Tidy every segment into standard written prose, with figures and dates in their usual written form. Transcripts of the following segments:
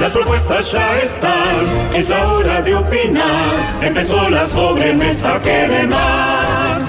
Las propuestas ya están, es la hora de opinar. Empezó la sobremesa, ¿qué de más?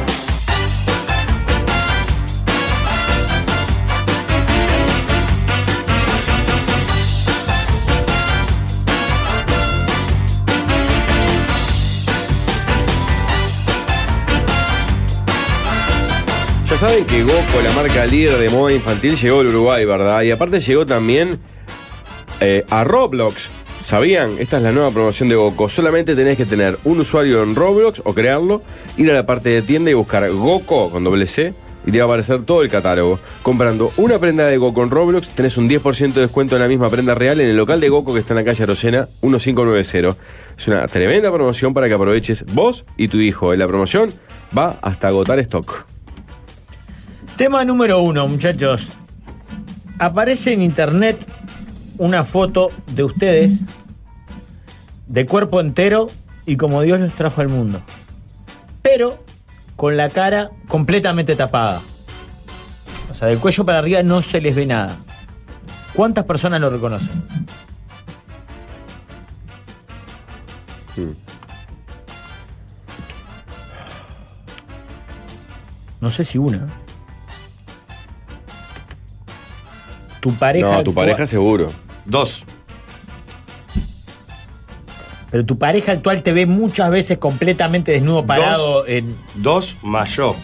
Ya saben que Goco, la marca líder de moda infantil, llegó al Uruguay, ¿verdad? Y aparte llegó también a Roblox. ¿Sabían? Esta es la nueva promoción de Goco. Solamente tenés que tener un usuario en Roblox o crearlo, ir a la parte de tienda y buscar Goco con doble C y te va a aparecer todo el catálogo. Comprando una prenda de Goco en Roblox tenés un 10% de descuento en la misma prenda real en el local de Goco que está en la calle Rosena 1590. Es una tremenda promoción para que aproveches vos y tu hijo. En la promoción va hasta agotar stock. Tema número 1, muchachos. Aparece en internet una foto de ustedes de cuerpo entero y como Dios los trajo al mundo, pero con la cara completamente tapada. O sea, del cuello para arriba no se les ve nada. ¿Cuántas personas lo reconocen? No sé si una. Tu pareja. No, tu pareja seguro. 2. Pero tu pareja actual te ve muchas veces completamente desnudo, parado en. 2 más yo.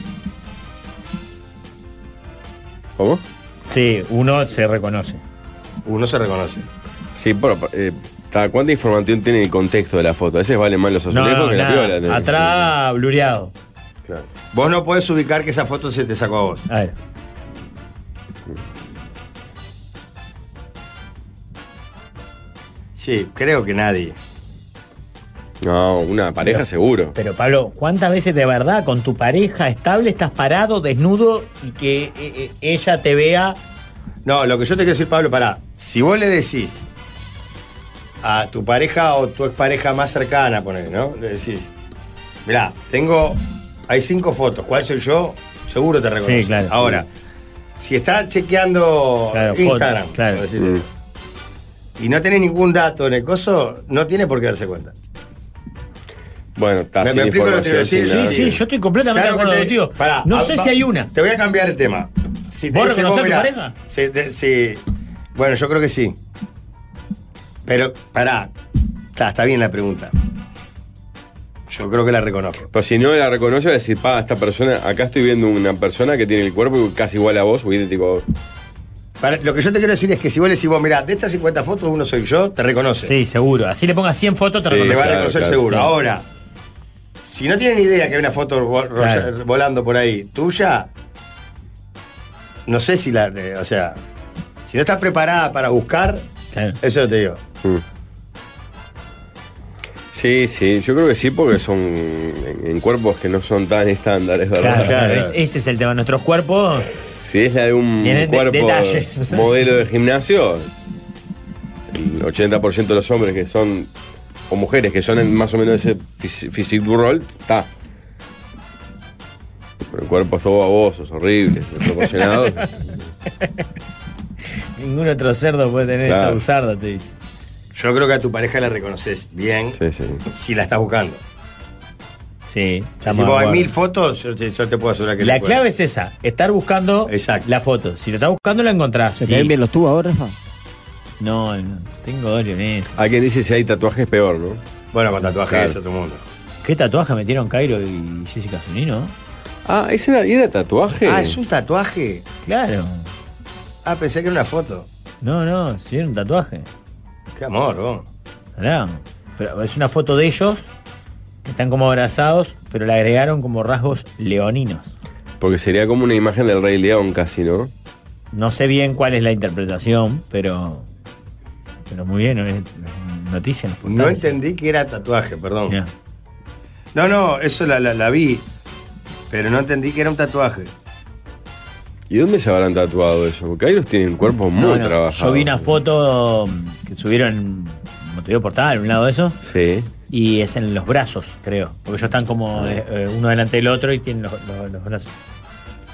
¿Cómo? Sí, uno se reconoce. Uno se reconoce. Sí, pero ¿cuánta información tiene el contexto de la foto? A veces valen más los azulejos que la piola. Atrás, blureado. Claro. Vos no podés ubicar que esa foto se te sacó a vos. A ver. Sí, creo que nadie. No, una pareja seguro. Pero Pablo, ¿cuántas veces de verdad con tu pareja estable estás parado, desnudo y que ella te vea? No, lo que yo te quiero decir, Pablo, pará. Si vos le decís a tu pareja o tu expareja más cercana, ponele, ¿no? Le decís, mirá, hay 5 fotos, ¿cuál soy yo? Seguro te reconoce. Sí, claro. Ahora, si estás chequeando Instagram, foto, claro. por decirte, y no tenés ningún dato en el coso, no tiene por qué darse cuenta. Bueno, está ¿Me sin explico lo que te información. quiero decir? Sí, yo estoy completamente de acuerdo contigo. Pará, No sé si hay una. Te voy a cambiar el tema. Si te ¿Vos dice, reconocés a tu mirá, pareja? Sí. Bueno, yo creo que sí. Pero, pará, está bien la pregunta. Yo creo que la reconozco. Pero si no la reconoce, va a decir, esta persona, acá estoy viendo una persona que tiene el cuerpo casi igual a vos o idéntico a vos. Lo que yo te quiero decir es que si vos le decís, mirá, de estas 50 fotos uno soy yo, te reconoce. Sí, seguro. Así le pongas 100 fotos, te Te reconoce. va a reconocer claro, seguro. claro. Ahora, si no tienen idea que hay una foto volando por ahí tuya, no sé si o sea, si no estás preparada para buscar, Claro. eso te digo. Sí, yo creo que sí, porque son en cuerpos que no son tan estándares, ¿verdad? Claro, ese es el tema. Nuestros cuerpos. Si es la de un Tienen cuerpo detalles. modelo de gimnasio, el 80% de los hombres que son, o mujeres que son más o menos ese physique du rol, está. Pero el cuerpo es todo babosos, horribles, desproporcionados. Ningún otro cerdo puede tener Claro. esa usarda, te dice. Yo creo que a tu pareja la reconoces bien Sí. si la estás buscando. Sí, Si estamos vos de hay acuerdo. 1000 fotos, yo te puedo asegurar que La le clave es esa, estar buscando la foto. Si la estás buscando, la encontrás. ¿Se te ven bien los tubos ahora, Rafa? No, tengo 2 leoneses. Hay quien dice si hay tatuajes peor, ¿no? Bueno, con tatuajes Claro. es otro mundo. ¿Qué tatuaje metieron Cairo y Jessica Zunino? ¿Ese era tatuaje? ¿Es un tatuaje? Claro. Pensé que era una foto. No, sí, era un tatuaje. Qué amor, vos. Claro. Pero es una foto de ellos, que están como abrazados, pero le agregaron como rasgos leoninos. Porque sería como una imagen del Rey León casi, ¿no? No sé bien cuál es la interpretación, pero muy bien, es noticia en los No portales. entendí que era tatuaje, perdón. Mirá. No, eso la vi. Pero no entendí que era un tatuaje. ¿Y dónde se habrán tatuado eso? Porque ahí los tienen cuerpos muy trabajados. Yo vi una foto que subieron en Montevideo Portal, un lado de eso. Sí. Y es en los brazos, creo. Porque ellos están como uno delante del otro y tienen los brazos.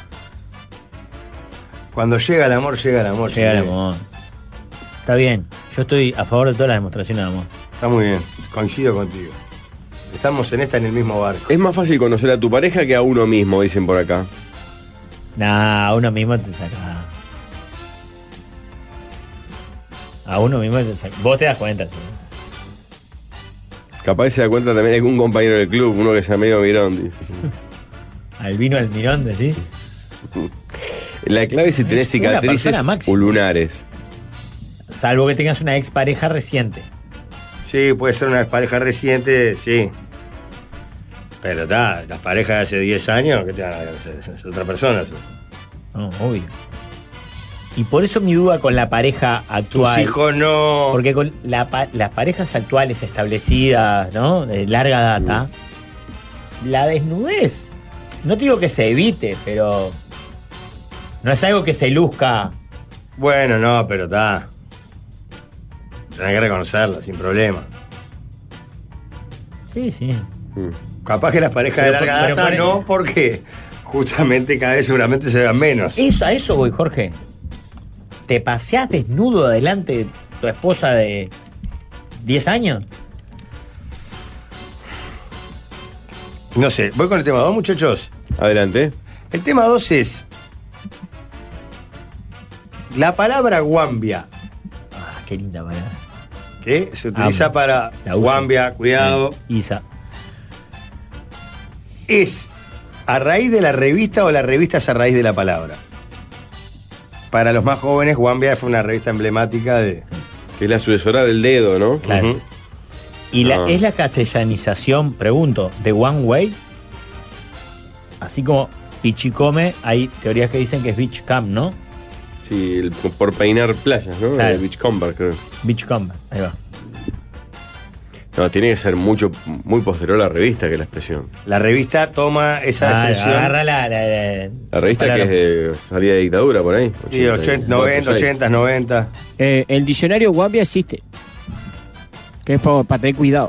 Cuando llega el amor, llega el amor. Llega el amor. Está bien. Yo estoy a favor de todas las demostraciones de amor. Está muy bien, coincido contigo. Estamos en el mismo barco. Es más fácil conocer a tu pareja que a uno mismo, dicen por acá. Nah, a uno mismo te saca. A uno mismo te saca. Vos te das cuenta, sí. Capaz se da cuenta también algún compañero del club, uno que sea medio mirón. Dice. Al vino al mirón, decís. La clave es si tenés Es una cicatrices persona máxima. o lunares. Salvo que tengas una expareja reciente. Sí, puede ser una pareja reciente, sí. Pero está, las parejas de hace 10 años, ¿qué te van a hacer? Es otra persona. Sí. No, obvio. Y por eso mi duda con la pareja Tus actual. hijos no. Porque con las parejas actuales establecidas, ¿no? De larga data, la desnudez. No te digo que se evite, pero no es algo que se luzca. Bueno, no, pero está. Tenés que reconocerla, sin problema. Sí, sí. Capaz que las parejas Pero de larga pero data por- no, porque justamente cada vez seguramente se vean menos. A eso voy, Jorge. ¿Te paseás desnudo delante de tu esposa de 10 años? No sé, voy con el tema 2, muchachos. Adelante. El tema 2 es. La palabra guambia, Ah, qué linda palabra. que se utiliza Amo. para La uso. guambia, cuidado, Isa. ¿es a raíz de la revista o la revista es a raíz de la palabra? Para los más jóvenes, Guambia fue una revista emblemática de. Que es la sucesora del dedo, ¿no? Claro. Ujú. ¿Y Ah. es la castellanización, pregunto, de One Way? Así como Pichicome, hay teorías que dicen que es Beach Camp, ¿no? Sí, por peinar playas, ¿no? Claro. El Beachcomber, creo. Beach Camp, ahí va. No, tiene que ser muy posterior a la revista que la expresión. La revista toma esa expresión. Agarra La revista para que es de salida de dictadura, por ahí. Sí, 80, 90, 80, 90. El diccionario Guambia existe. Que es para tener cuidado.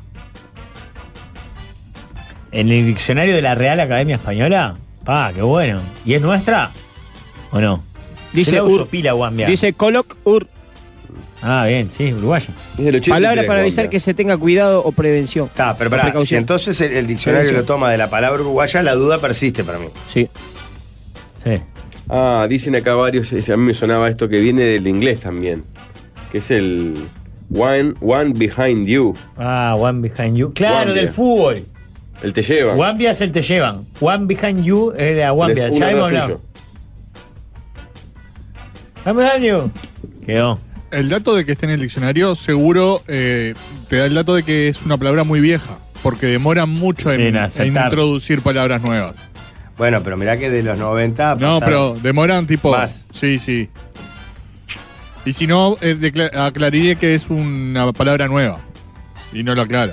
En el diccionario de la Real Academia Española, qué bueno. ¿Y es nuestra? ¿O no? Dice Yo la uso ur. pila Guambia. Dice coloc ur. Bien, sí, uruguayo. Es del 83, Palabra para avisar Wanda. que se tenga cuidado o prevención. Está, pero O pará, si precaución. entonces el diccionario Prevención. lo toma de la palabra uruguaya, la duda persiste para mí. Sí. Sí. Dicen acá varios, a mí me sonaba esto que viene del inglés también. Que es el One Behind You. One Behind You. Claro, Guambia. del fútbol. El te lleva. Guambia es el te llevan. One Behind You es la Guambia. Ya hemos hablado. One Behind You. Quedó. El dato de que esté en el diccionario seguro te da el dato de que es una palabra muy vieja, porque demoran mucho Sí, en en aceptar. introducir palabras nuevas. Bueno, pero mirá que de los 90. No, pasaron. pero demoran tipo... Más. Sí, sí. Y si no, aclararía que es una palabra nueva. Y no lo aclara.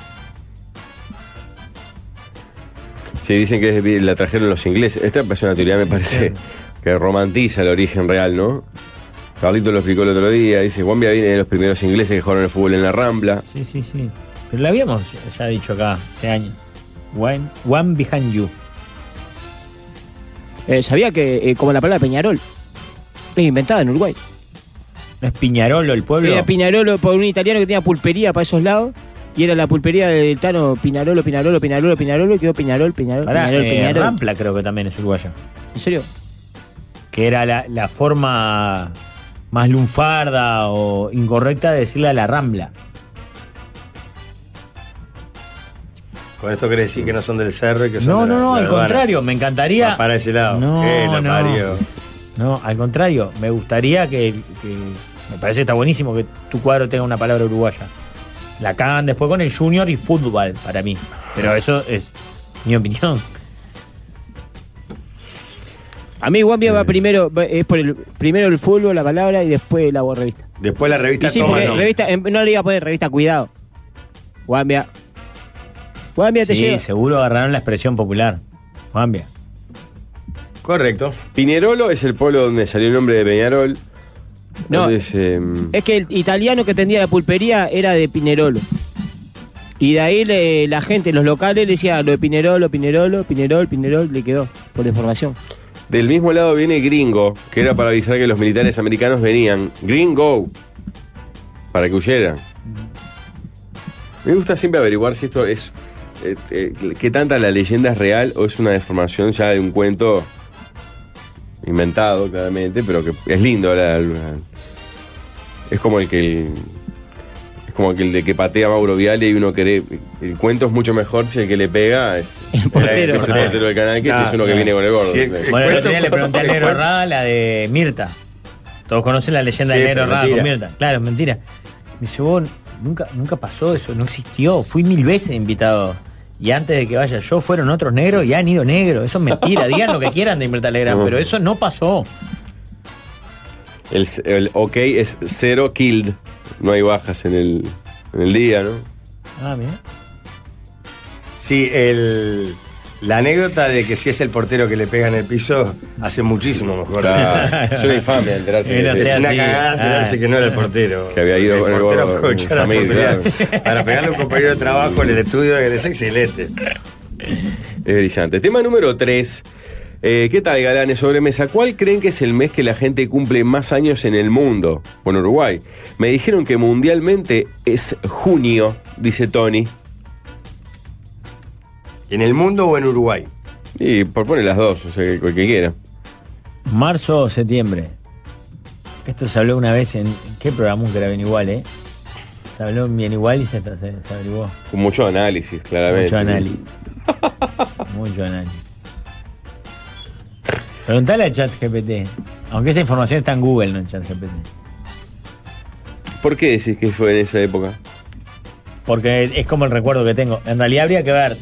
Sí, dicen que la trajeron los ingleses. Esta es una teoría, me parece, que romantiza el origen real, ¿no? Carlito lo explicó el otro día. Dice, Guambia viene de los primeros ingleses que jugaron el fútbol en la Rambla. Sí, sí, sí. Pero la habíamos ya dicho acá hace años. One Behind You. ¿Sabía que como la palabra Peñarol es inventada en Uruguay? ¿No es Piñarolo el pueblo? Era Pinarolo por un italiano que tenía pulpería para esos lados. Y era la pulpería del Tano Pinarolo, Pinarolo, Pinarolo, Pinarolo. Y quedó Pinarol, Pinarol, Pará, Pinarol, Pinarol. Rampla creo que también es uruguayo. ¿En serio? Que era la forma más lunfarda o incorrecta de decirle a la Rambla. Con esto quiere decir que no son del cerro y que son. No, al contrario, me encantaría. Va para ese lado. No, Lo no. parió. No, al contrario, me gustaría que me parece que está buenísimo que tu cuadro tenga una palabra uruguaya. La cagan después con el junior y fútbol para mí. Pero eso es mi opinión. A mí Guambia va primero, es por primero el fútbol, la palabra, y después la revista. Después la revista Y sí, toma. porque No. revista, no le iba a poner revista, cuidado. Guambia. Guambia te Sí, lleva. seguro agarraron la expresión popular. Cambia. Correcto. Pinerolo es el pueblo donde salió el nombre de Peñarol. No, Entonces, es que el italiano que tendía la pulpería era de Pinerolo. Y de ahí la gente, los locales, le decía lo de Pinerolo, Pinerolo, Pinerol, Pinerol, le quedó por la información. del mismo lado viene Gringo, que era para avisar que los militares americanos venían. Gringo. Para que huyera. Me gusta siempre averiguar si esto es. ¿Qué tanta la leyenda es real o es una deformación ya de un cuento inventado, claramente, pero que es lindo? Es como el que. Es como el de que patea a Mauro Viale y uno cree. El cuento es mucho mejor si el que le pega es El portero. es el portero del canal, que si es uno que viene con el gordo. Sí, Bueno, el otro día le pregunté al Negro Rada la de Mirta. Todos conocen la leyenda Sí, del Negro pero Rada mentira. con Mirta. Claro, es mentira. Me dice, vos, nunca pasó eso, no existió. Fui 1000 veces invitado. Y antes de que vaya yo, fueron otros negros y han ido negros. Eso es mentira. Digan lo que quieran de Mirta Legrand, pero eso no pasó. El OK es 0 killed. No hay bajas en el día, ¿no? Ah, mira. Sí, la anécdota de que si es el portero que le pega en el piso hace muchísimo mejor. Claro, es una infamia enterarse Sí, no que, sé. Es una así. cagada enterarse Ah. que no era el portero. Que había ido con el portero gordo aprovechó la Samir, oportunidad para pegarle a un compañero de trabajo en el estudio, es excelente. es brillante. Tema número 3. ¿Qué tal, galanes? Sobremesa. ¿Cuál creen que es el mes que la gente cumple más años en el mundo? Bueno, Uruguay. Me dijeron que mundialmente es junio, dice Tony. ¿En el mundo o en Uruguay? Y propone las dos, o sea, que quiera. Marzo o septiembre. Esto se habló una vez en. ¿Qué programa que era Bien Igual, eh? Se habló en Bien Igual y se averiguó. Con mucho análisis, claramente. Mucho análisis. Mucho análisis. Preguntale a ChatGPT. Aunque esa información está en Google, no en ChatGPT. ¿Por qué decís que fue en esa época? Porque es como el recuerdo que tengo. En realidad habría que ver.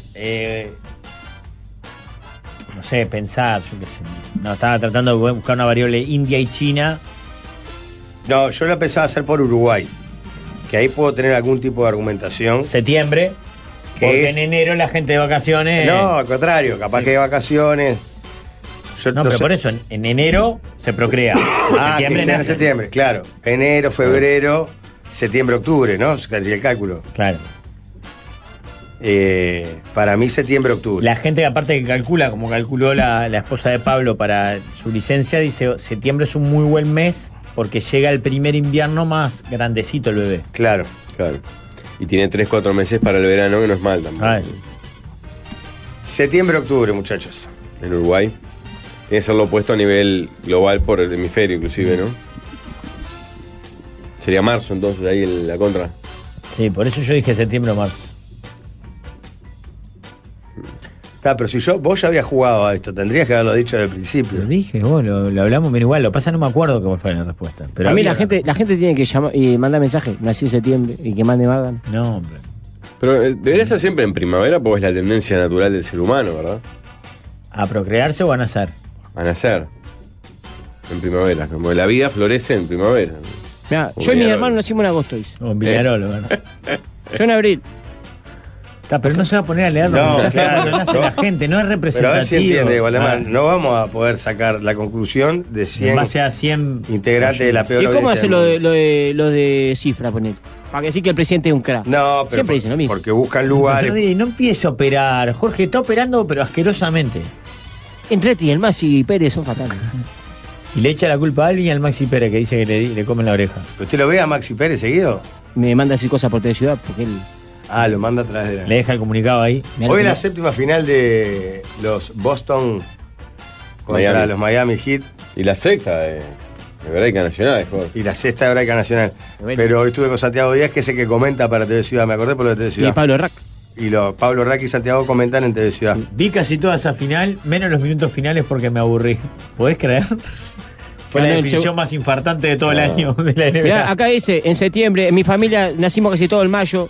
No sé, pensar, yo qué sé. No, estaba tratando de buscar una variable India y China. No, yo la pensaba hacer por Uruguay. Que ahí puedo tener algún tipo de argumentación. Septiembre. ¿Qué Porque es? en enero la gente de vacaciones. No, al contrario, capaz Sí. que hay vacaciones. Yo No, pero sé. por eso, en enero se procrea. En Ah, septiembre que sea en nace. septiembre, claro. Enero, febrero, septiembre, octubre, ¿no? Es el cálculo. Claro. Para mí, septiembre, octubre. La gente, aparte que calcula, como calculó la esposa de Pablo para su licencia, dice: septiembre es un muy buen mes porque llega el primer invierno más grandecito el bebé. Claro. Claro. Y tiene 3-4 meses para el verano, que no es mal tampoco. Ay. Septiembre, octubre, muchachos. En Uruguay. Tiene que ser lo opuesto a nivel global por el hemisferio, inclusive, ¿no? Sería marzo, entonces, ahí la contra. Sí, por eso yo dije septiembre o marzo. Está, pero si vos ya habías jugado a esto, tendrías que haberlo dicho desde el principio. Lo dije, vos lo hablamos, pero igual, lo pasa, no me acuerdo cómo fue la respuesta. Pero a mí había- la gente tiene que llamar y mandar mensaje. Nací en septiembre y que mande Magan. No, hombre. Pero debería ser siempre en primavera porque es la tendencia natural del ser humano, ¿verdad? ¿A procrearse o a nacer? A nacer. En primavera. Como la vida florece en primavera. Mirá, Como yo y mi Villarol. hermano nacimos en agosto. Dice. O en Villarolo, ¿verdad? Yo en abril. Está, pero no se va a poner a leer los No, mensajes claro, cuando nace no. la gente, no es Pero a representativo. ver si entiende, Waldemar. Ah, No vamos a poder sacar la conclusión de en 100 base a 100 integrantes de la peor ¿Y cómo audiencia hace del mundo. lo de cifra, poner? Para que decir que el presidente es un crack. No, pero Siempre dicen lo mismo. porque buscan lugares. Ferdi, no empiece a operar. Jorge está operando, pero asquerosamente. Entreti, el Masi y Pérez son fatales. Y le echa la culpa a Alvin y al Maxi Pérez, que dice que le comen la oreja. ¿Usted lo ve a Maxi Pérez seguido? Me manda a decir cosas por Ciudad porque él. Ah, lo manda atrás de la... Le deja el comunicado ahí. Mirá Hoy lo que la no- séptima final de los Boston contra Miami. los Miami Heat Y la sexta de Hebraica Nacional, Jorge. y la sexta hebraica nacional. Bueno. Pero hoy estuve con Santiago Díaz, que es el que comenta para TV Ciudad. Me acordé por lo de TV Y Ciudad. Pablo Rack. Y Pablo Rack y Santiago comentan en TV Ciudad. Vi casi toda esa final, menos los minutos finales porque me aburrí. ¿Podés creer? Fue la Ganó el definición seg- más infartante de todo el año de la NBA. Mirá, acá dice, en septiembre, en mi familia nacimos casi todo en mayo.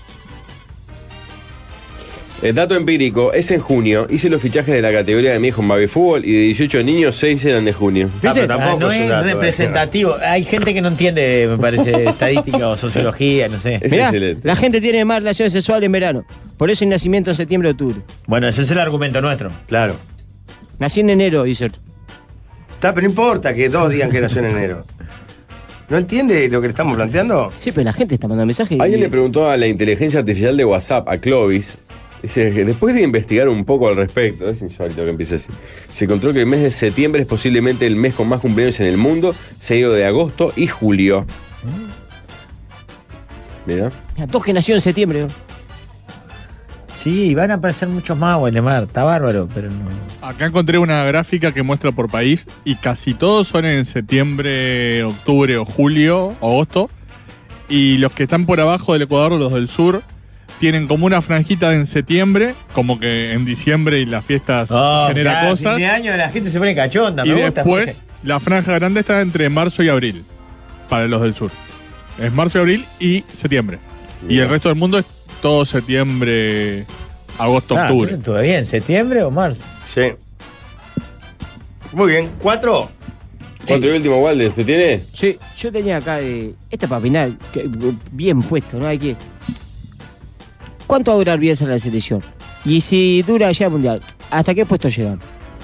El dato empírico es en junio. Hice los fichajes de la categoría de mi hijo en baby fútbol y de 18 niños, 6 eran de junio. Ah, pero tampoco no es un es dato, representativo. Hay gente que no entiende, me parece, estadística o sociología, no sé. Es Mirá, excelente. la gente tiene más relaciones sexuales en verano. Por eso el nacimiento en septiembre, octubre. Bueno, ese es el argumento nuestro. Claro. Nací en enero, dice otro. Está, pero no importa que todos digan que nació en enero. ¿No entiende lo que le estamos planteando? Sí, pero la gente está mandando mensajes. Alguien le preguntó a la inteligencia artificial de WhatsApp, a Clovis, dice que después de investigar un poco al respecto, es insólito que empiece así, se encontró que el mes de septiembre es posiblemente el mes con más cumpleaños en el mundo, seguido de agosto y julio. Mira. Mira, dos que nació en septiembre. ¿no? Sí, van a aparecer muchos más, Waldemar. Está bárbaro, pero no. Acá encontré una gráfica que muestra por país y casi todos son en septiembre, octubre o julio, agosto. Y los que están por abajo del Ecuador, los del sur, tienen como una franjita en septiembre, como que en diciembre y las fiestas genera claro, cosas. Fin de año la gente se pone cachonda. Y me gusta, después Jorge. la franja grande está entre marzo y abril, para los del sur. Es marzo y abril y septiembre. Y el resto del mundo es todo septiembre, agosto, Ah, octubre. ¿Todavía en septiembre o marzo? Sí. Muy bien. 4. ¿Cuánto y último, Waldes? ¿Te tiene? Sí, yo tenía acá de. Esta para final, bien puesto, ¿no? Hay que. ¿Cuánto va a durar Bielsa en la selección? Y si dura ya el mundial, ¿hasta qué puesto llegan?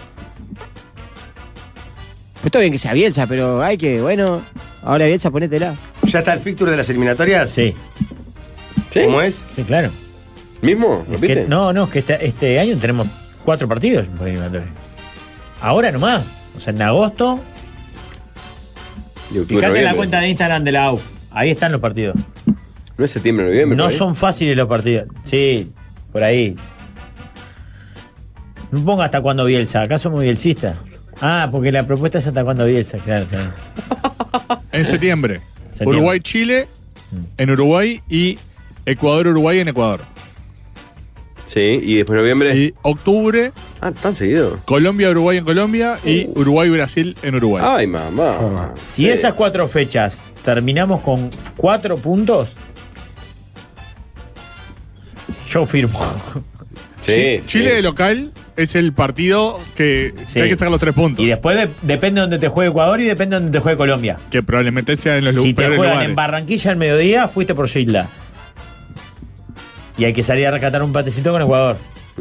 Pues está bien que sea Bielsa, pero hay que, bueno, ahora Bielsa, ponétela. ¿Ya está el fixture de las eliminatorias? Sí, ¿Sí? ¿Cómo es? sí, claro. ¿Mismo? Es que, ¿Repite? no, es que este año tenemos 4 partidos por eliminatoria. Ahora nomás. O sea, en agosto. Y octubre, Fíjate en la noviembre. cuenta de Instagram de la AUF. Ahí están los partidos. ¿No es septiembre, noviembre? No por ahí? son fáciles los partidos. Sí, por ahí. No ponga hasta cuándo Bielsa. Acá somos bielsistas. Ah, porque la propuesta es hasta cuándo Bielsa. Claro, claro. En septiembre. Septiembre. Uruguay-Chile en Uruguay y Ecuador-Uruguay en Ecuador. Sí, y después noviembre. Y octubre, Ah, tan seguido. Colombia-Uruguay en Colombia y Uruguay-Brasil en Uruguay. Ay, mamá. Si esas 4 fechas terminamos con 4 puntos, yo firmo. Sí, Chile sí. de local es el partido que Sí. hay que sacar los 3 puntos. Y después depende de donde te juegue Ecuador y depende de donde te juegue Colombia. Que probablemente sea en los Si te peores juegan lugares. en Barranquilla al mediodía, fuiste por Gilda. Y hay que salir a rescatar un patecito con Ecuador.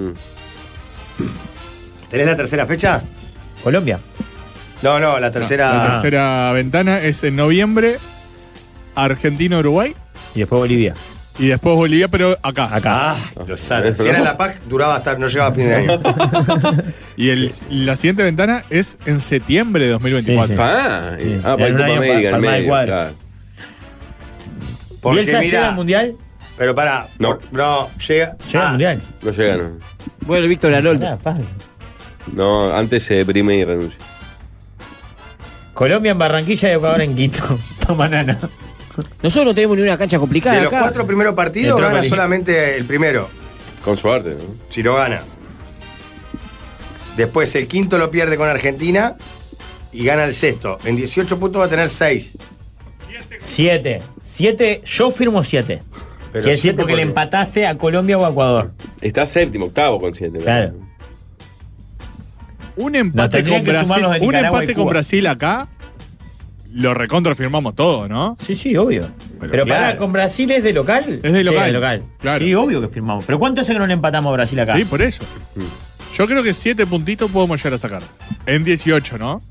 ¿Tenés la tercera fecha? Colombia. No, la tercera. La tercera ventana es en noviembre, Argentina-Uruguay Y después Bolivia. y después Bolivia, pero acá. Acá. Lo sabe. Si era la PAC, duraba hasta, no llegaba a fin de año. Y la siguiente ventana es en septiembre de 2024. Sí, sí. Ah, Sí. para En un Copa año América, en palmar el medio. cuadro. Claro. Porque ¿Bielsa llega al mira, Mundial? pero pará. No. No, llega. Llega al Mundial. No llega, no. Bueno, Víctor Aroldo. Ah, Pablo. No, antes se deprime y renuncia. Colombia en Barranquilla y Ecuador en Quito. Banana. Nosotros no tenemos ni una cancha complicada De los acá. 4 primeros partidos, Entró gana Bolivia. solamente el primero. Con suerte, ¿no? Si lo gana. Después el quinto lo pierde con Argentina y gana el sexto. En 18 puntos va a tener 6. 7. Yo firmo 7. Pero Quiere decir siete porque le porque- empataste a Colombia o a Ecuador. Está séptimo, octavo con 7. Claro. Un Nos empate tendrían con que sumar Brasil. los de Un Nicaragua y empate con Cuba. Brasil acá. Lo recontrafirmamos todo, ¿no? Sí, sí, obvio. Pero claro. para con Brasil es de local. Es de local, Sí, local. claro. Sí, obvio que firmamos. Pero ¿cuánto hace que no le empatamos a Brasil acá? Sí, por eso. Yo creo que 7 puntitos podemos llegar a sacar. En 18, ¿no?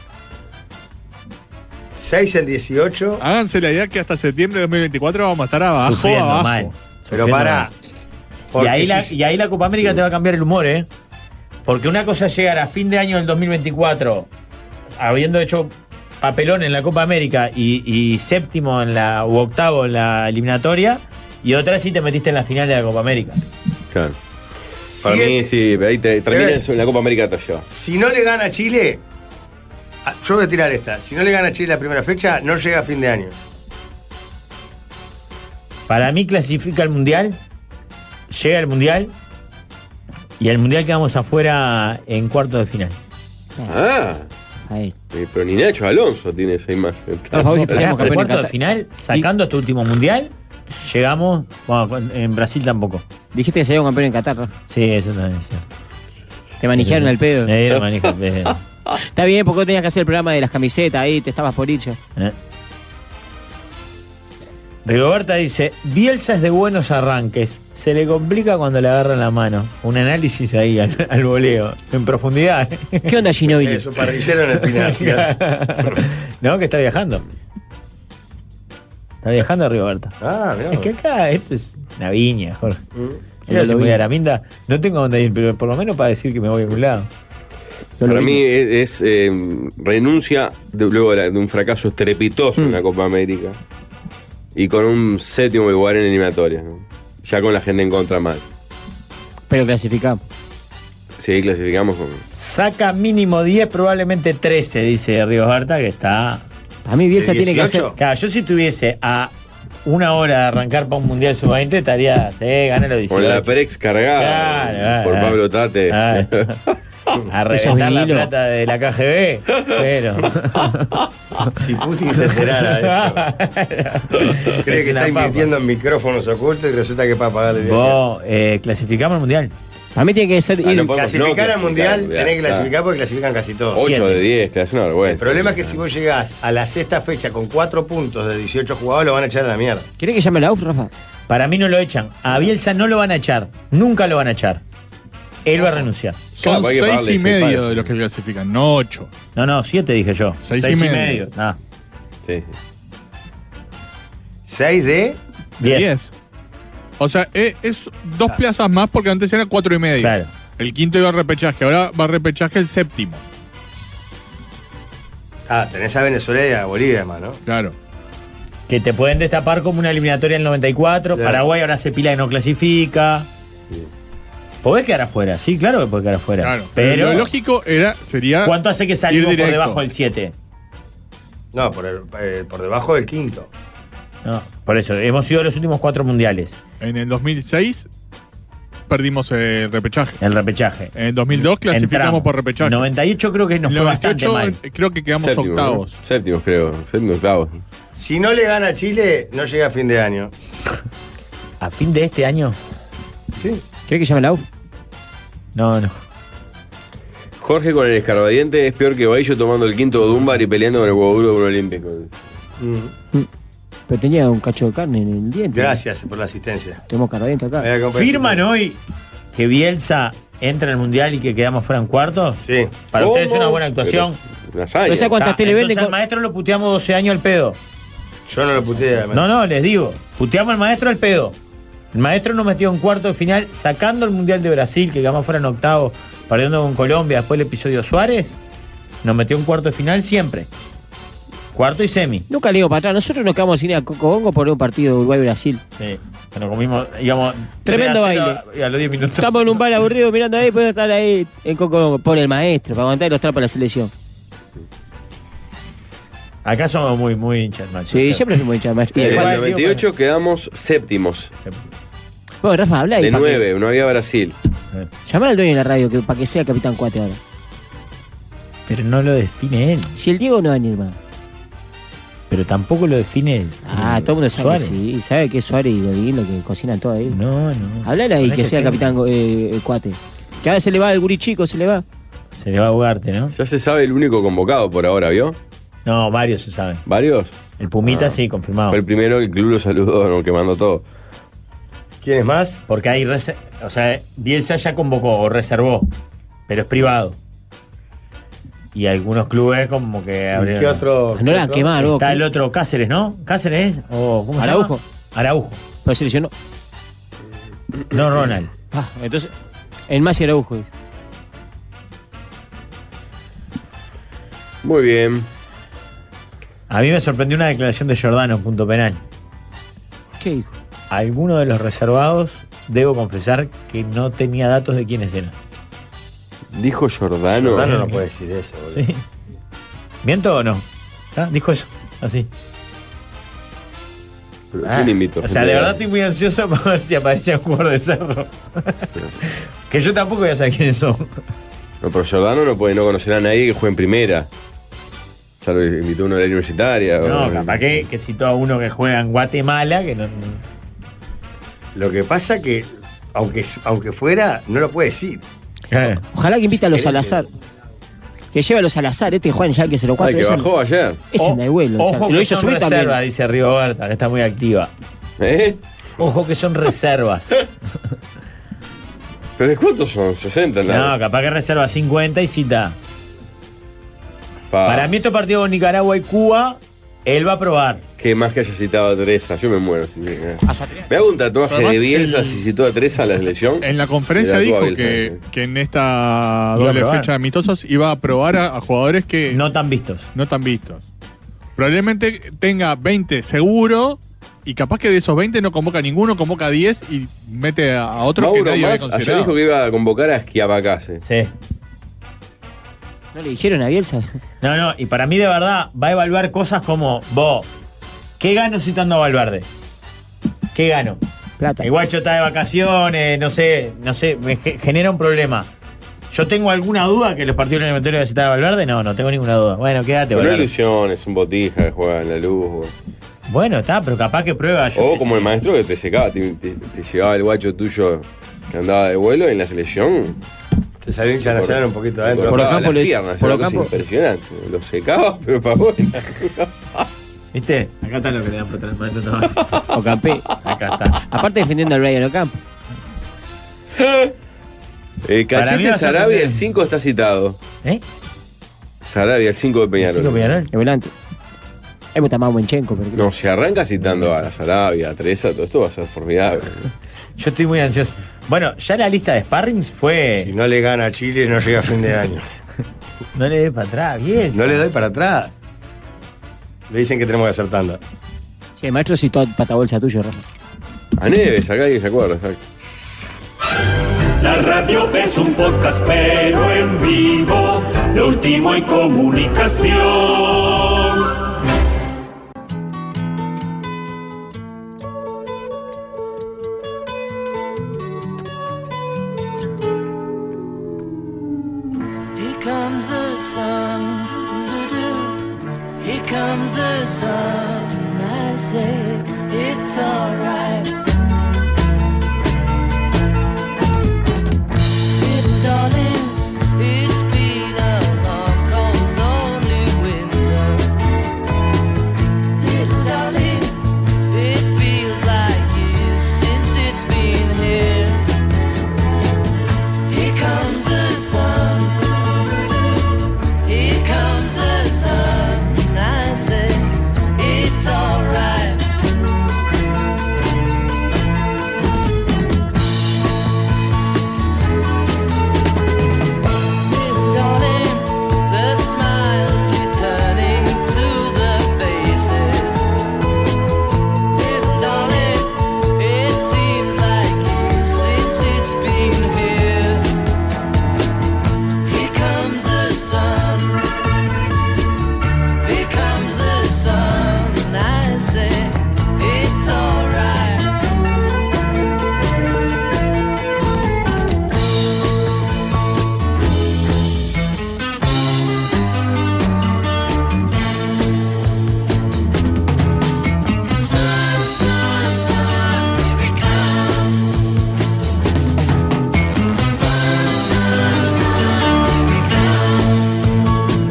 6 en 18. Háganse la idea que hasta septiembre de 2024 vamos a estar abajo, Sufriendo abajo. mal. Pero Sufriendo pará. mal. Porque Y ahí la Copa América te va a cambiar el humor, ¿eh? Porque una cosa es llegar a fin de año del 2024 habiendo hecho papelón en la Copa América y séptimo en la u octavo en la eliminatoria, y otra si te metiste en la final de la Copa América. Claro. Para Si mí, es- sí, ahí te terminas es- en la Copa América te lleva. Si no le gana a Chile, yo voy a tirar esta. Si no le gana a Chile la primera fecha, no llega a fin de año. Para mí clasifica al Mundial, llega al Mundial, y al Mundial quedamos afuera en cuartos de final. Ah, Ahí. pero ni Nacho Alonso tiene esa imagen. Por favor, que Pará, seamos pero campeones cuartos de Qatar. final, sacando este último Mundial, llegamos, bueno, en Brasil tampoco. Dijiste que sería un campeón en Qatar, Rafa. Sí, eso también es cierto. Te manejaron el pedo. Lo manejo el pedo. Está bien, porque vos tenías que hacer el programa de las camisetas ahí, te estabas por dicho. Rigoberta dice, Bielsa es de buenos arranques, se le complica cuando le agarran la mano. Un análisis ahí al voleo, en profundidad. ¿Qué onda Ginóbili? Eso, parrillero en el final. No, que está viajando. Está viajando Rigoberta. Ah, mirá. Es que acá esto es una viña, Jorge. Ya Yo lo si voy vi. a la minda, no tengo dónde ir, pero por lo menos para decir que me voy a algún lado. Para mí es renuncia luego de un fracaso estrepitoso en la Copa América. y con un séptimo lugar en eliminatorias, ¿no? Ya con la gente en contra mal. Pero clasificamos. Sí, clasificamos con... Saca mínimo 10, probablemente 13, dice Ríos Berta, que está... A mí Bielsa ¿De tiene que hacer... 18? Claro, yo si estuviese a una hora de arrancar para un Mundial Sub-20 estaría, gana los 18. Con la Prex cargada Claro, por claro. Pablo Tate. A Esos reventar la vinilos. plata de la KGB, pero... Si Putin se enterara de eso. Cree Es que una está papa. invirtiendo en micrófonos ocultos y resulta que para pagarle el viaje. Vos, clasificamos al Mundial. A mí tiene que ser... Ah, ir- no podemos Clasificar al mundial, olvidá, tenés que clasificar claro. porque clasifican casi todos. 8 7. de 10, que es una vergüenza. El problema es que si vos llegás a la sexta fecha con 4 puntos de 18 jugadores, lo van a echar a la mierda. ¿Querés que llame a la UF, Rafa? Para mí no lo echan. A Bielsa no lo van a echar. Nunca lo van a echar. Él va a renunciar. Son Claro, hay que 6 pagarle y 6 medio palos. de los que clasifican, no 8. No, 7 dije yo. 6 y 6 medio. Ah, Sí. 6 de... 10. O sea, es 2 plazas más porque antes era 4 y medio. Claro. El quinto iba a repechaje, ahora va a repechaje el séptimo. Ah, tenés a Venezuela y a Bolivia además, ¿no? Claro. Que te pueden destapar como una eliminatoria en el 94. Claro. Paraguay ahora se pila y no clasifica. Podés quedar afuera. Sí, claro que podés quedar afuera. Claro. Pero, lo lógico sería. ¿cuánto hace que salimos por directo. debajo del 7? No, por debajo del quinto. No, por eso, hemos ido a los últimos 4 mundiales. En el 2006 perdimos el repechaje. El repechaje. En el 2002 clasificamos Entramos. por repechaje. 98 creo que nos En fue el bastante 98 mal. creo que quedamos Séptimo, octavos. ¿no? Séptimos, creo. Séptimos, octavos. Si no le gana a Chile, no llega a fin de año. ¿A fin de este año? Sí. ¿Querés que llame a la UF? No. Jorge con el escarbadiente es peor que Baillo tomando el quinto Dunbar y peleando con el huevo duro de un olímpico. Pero tenía un cacho de carne en el diente. Gracias por la asistencia. Tenemos caradiente acá. Había que comprar- ¿Firman hoy que Bielsa entra al Mundial y que quedamos fuera en cuartos? Sí. Para ustedes es ¿Cómo? una buena actuación. Pero una hazaña. Pero ¿sabe cuántas tele venden entonces al con- maestro lo puteamos 12 años al pedo. Yo no lo puteé. además. No, les digo. Puteamos al maestro al pedo. El maestro nos metió en cuarto de final, sacando el Mundial de Brasil, que quedamos fuera en octavo, perdiendo con Colombia, después el episodio Suárez. Nos metió en cuarto de final siempre. Cuarto y semi. Nunca le digo para atrás. Nosotros nos quedamos sin ir a Cocobongo por un partido de Uruguay-Brasil. Sí. Bueno, comimos, íbamos. Tremendo 3-0 baile. Y a los 10 minutos. Estamos en un bar aburrido mirando ahí, podemos estar ahí en Cocobongo. Por el maestro, para aguantar los trapos a la selección. Acá somos muy hinchas, macho. Sí, O sea, siempre fuimos hinchas, maestro. Y En el Igual, después- 98 quedamos séptimos. Bueno, Rafa, habla ahí. De para que- 9, no había Brasil. Llamá al dueño de la radio para que sea el Capitán Cuate ahora. Pero no lo define él. Si el Diego no va a ir más. Pero tampoco lo define. Ah, todo el mundo sabe Suárez. que sí. Sabe que es Suárez y Godín lo que cocinan todo ahí. No. Hablale ahí Ponete que sea el técnico. Capitán Cuate. Que ahora se le va el gurí chico, se le va. Se le va a Ugarte, ¿no? Ya se sabe el único convocado por ahora, ¿vio? No, varios se saben. ¿Varios? El Pumita Ah. sí, confirmado. Fue el primero, el club lo saludó, ¿no? Que mandó todo. ¿Quién es más? Porque hay o sea, Bielsa ya convocó o reservó, pero es privado. Y algunos clubes como que ¿Y abrieron. qué otro? No la van a quemar, vos. Está el otro Cáceres, ¿no? Cáceres o ¿cómo se Araujo. llama? Araujo. Pero se lesionó. No Ronald. Ah, entonces. El Masi Araujo. dice. Muy bien. A mí me sorprendió una declaración de Giordano en punto penal. ¿Qué dijo? Alguno de los reservados, debo confesar que no tenía datos de quiénes eran. Dijo Giordano. Giordano no puede decir eso, boludo. ¿Sí? ¿Miento o no? ¿Ah? Dijo eso, así. ¿Pero quién invitó? O sea, de verdad estoy muy ansioso para ver si aparece un jugador de Cerro. Que yo tampoco voy a saber quiénes son. No, pero Giordano no puede no conocer a nadie que juegue en primera. Salvo que invitó a uno de la universitaria. No, o- capaz que citó a uno que juega en Guatemala, que no. Lo que pasa que, aunque fuera, no lo puede decir. Ojalá que invite a los Salazar. Que lleve a los Salazar, este Juan ya que se lo Ay, cuatro. que bajó ayer. Ese anda de vuelo. Ojo Lo que hizo son subir también. reservas, dice Río Berta, que está muy activa. ¿Eh? Ojo que son reservas. ¿Pero de cuántos son? 60, No, nada. capaz que reserva 50 y cita. Pa. Para mí estos partidos con Nicaragua y Cuba, él va a probar. Que más que haya citado a Teresa, yo me muero. Hasta tres. Me hago un tatuaje Además, de Bielsa el- si citó a Teresa a la selección. En la conferencia Le da dijo tú a Bielsa. que en esta Iba a doble probar. fecha de amistosos iba a probar a jugadores que No tan vistos. no tan vistos. Probablemente tenga 20 seguro y capaz que de esos 20 no convoca a ninguno, convoca a 10 y mete a otros que Mauro nadie había Mas ayer considerado. dijo que iba a convocar a Schiavacase. Sí. ¿No le dijeron a Bielsa? No, y para mí de verdad va a evaluar cosas como, vos, ¿qué gano citando a Valverde? ¿Qué gano? Plata. El guacho está de vacaciones, no sé, me genera un problema. ¿Yo tengo alguna duda que los partidos eliminatorios de citar a Valverde? No tengo ninguna duda. Bueno, quédate, Pero no Valverde. ilusiones, un botija que juega en la luz. güey. Bueno, está, pero capaz que prueba. yo O qué como sé. el maestro que te secaba, te llevaba el guacho tuyo que andaba de vuelo en la selección. Se salió hincha nacional un poquito adentro. Por los Cortaba campos las les- piernas, por era los una cosa campos- impresionante. Lo secaba, pero para buena. ¿Viste? Acá está lo que le dan por atrás, maestro Tavares. O Campé. Acá está. Aparte defendiendo al Brian Ocampo. Para mí Cachete va a ser Sarabia, también. el 5 está citado. ¿Eh? Sarabia, el 5 de Peñarol. ¿Cinco Peñarol? El volante. Ahí está más Buenchenko, pero No, si arranca citando a Sarabia, a Teresa, todo esto va a ser formidable. Yo estoy muy ansioso. Bueno, ya la lista de sparrings fue. Si no le gana a Chile, no llega a fin de año. No le dé para atrás, bien. No le doy para atrás. Le dicen que tenemos que hacer tanda. Sí, el maestro citó a patabolsa tuyo, Rafa. A Neves, acá alguien se acuerda. exacto. La radio es un podcast pero en vivo, lo último en comunicación. Here comes the sun, doo-doo. Here comes the sun, and I say it's alright. Little darling, it's been a long, cold, lonely winter. Little darling, it feels like years since it's been here. Here comes the sun. Here comes the sun, and I say it's alright. Little darling, the smiles returning to the faces. Little darling, it seems like years since it's been here. Here comes the sun. Here comes the sun, and I say it's alright. Sun, sun, sun, here it comes. Sun, sun, sun, here it comes.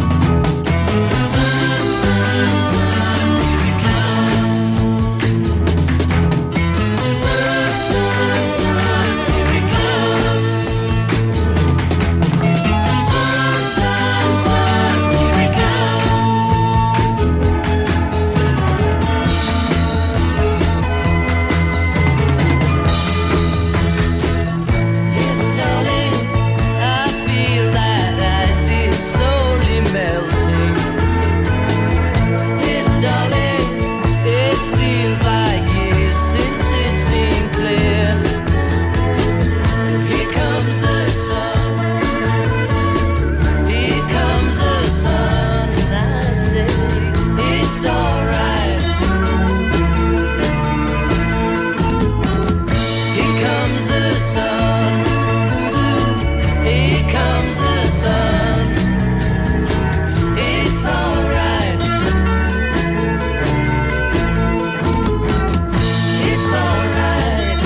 Sun, sun, sun, here it comes. Sun, sun, sun, here it comes. Sun, sun, sun, here it comes. Little darling, I feel that ice is slowly melting. Little darling, it seems like years since it's been clear. Here comes the sun. Here comes the sun, and I say it's alright. Here comes the sun. Here comes the sun. It's alright. It's alright.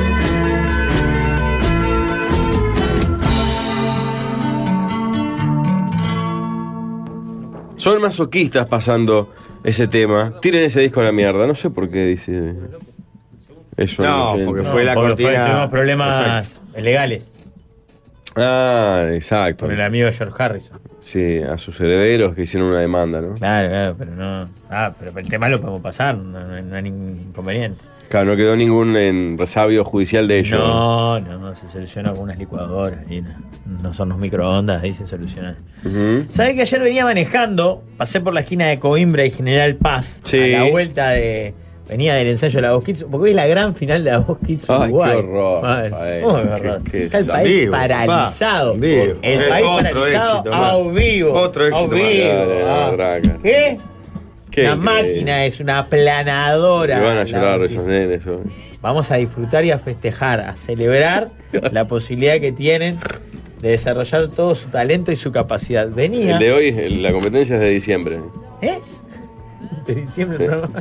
Son masoquistas pasando ese tema. Tiren ese disco a la mierda. No sé por qué dice eso. No, sé. porque fue la porque cortina. tuvimos problemas legales Ah, exacto. con el amigo George Harrison. Sí, a sus herederos que hicieron una demanda, ¿no? Claro, pero no. Pero el tema lo podemos pasar, no hay ningún inconveniente. Claro, no quedó ningún resabio judicial de ello. No, se soluciona con unas licuadoras y no son los microondas, ahí se soluciona. Ujú. ¿Sabés que ayer venía manejando? Pasé por la esquina de Coimbra y General Paz, Sí. a la vuelta de Venía del ensayo de la Voz Kids, porque hoy es la gran final de la Voz Kids Ay, Uruguay. qué horror, Ay, Rafael. muy horror. Qué Está el En país vivo, paralizado. papá, en vivo. El país Otro paralizado éxito más. a vivo. Otro éxito a más. vivo. Dale, Ah. Braca. ¿Qué? Qué Una increíble. máquina es una aplanadora. Se van a la llorar Voz Kids. esos nenes hoy. Vamos a disfrutar y a festejar, a celebrar la posibilidad que tienen de desarrollar todo su talento y su capacidad. Venía. El de hoy, la competencia es de diciembre. ¿Eh? De diciembre, Sí. el programa.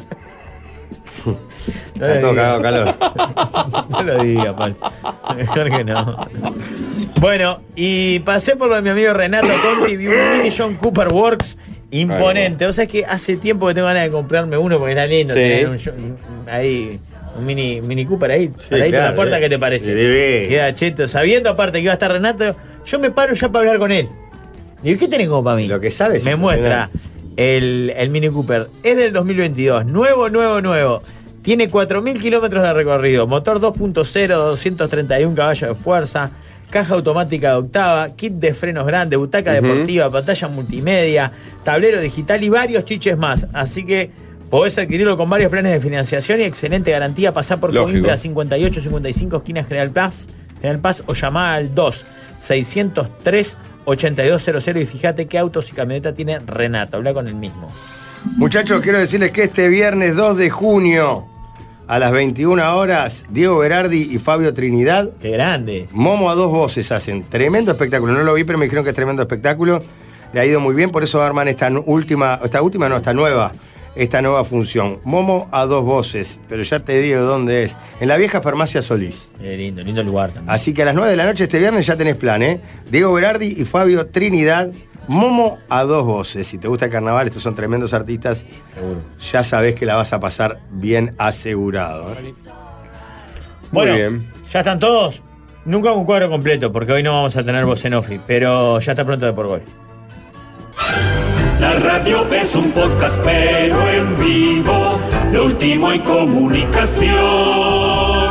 No Está todo lo cagado diga. calor. No lo diga, Pal. Mejor que no. Bueno, y pasé por lo de mi amigo Renato Conti, vi un mini John Cooper Works imponente. O sea, es que hace tiempo que tengo ganas de comprarme uno porque era lindo Sí. tener ahí un mini Cooper ahí, paradito en claro, la puerta. ¿Qué te parece? divino. Queda cheto. Sabiendo aparte que iba a estar Renato, yo me paro ya para hablar con él. Digo, ¿qué tenés como para mí? Lo que sabes. Me muestra el Mini Cooper. Es del 2022. Nuevo. Tiene 4.000 kilómetros de recorrido. Motor 2.0, 231 caballos de fuerza. Caja automática de octava. Kit de frenos grande. Butaca deportiva. Pantalla multimedia. Tablero digital y varios chiches más. Así que podés adquirirlo con varios planes de financiación y excelente garantía. Pasá por Lógico. Coimbra 5855 esquina General Paz o llamá al 2-603-8200 y fíjate qué autos y camioneta tiene Renato. Habla con el mismo. Muchachos, quiero decirles que este viernes 2 de junio, a las 21 horas, Diego Berardi y Fabio Trinidad, Qué grande. Momo a dos voces hacen. Tremendo espectáculo. No lo vi, pero me dijeron que es tremendo espectáculo. Le ha ido muy bien, por eso arman esta nueva función. Momo a dos voces, pero ya te digo dónde es. En la vieja farmacia Solís. Qué lindo lugar también. Así que a las 9 de la noche este viernes ya tenés plan, ¿eh? Diego Berardi y Fabio Trinidad, Momo a dos voces. Si te gusta el carnaval, estos son tremendos artistas. Seguro. Ya sabés que la vas a pasar bien asegurado, ¿eh? Bueno, Muy bien. ya están todos. Nunca un cuadro completo, porque hoy no vamos a tener voz en off, pero ya está pronto de por hoy. La radio es un podcast pero en vivo, lo último en comunicación.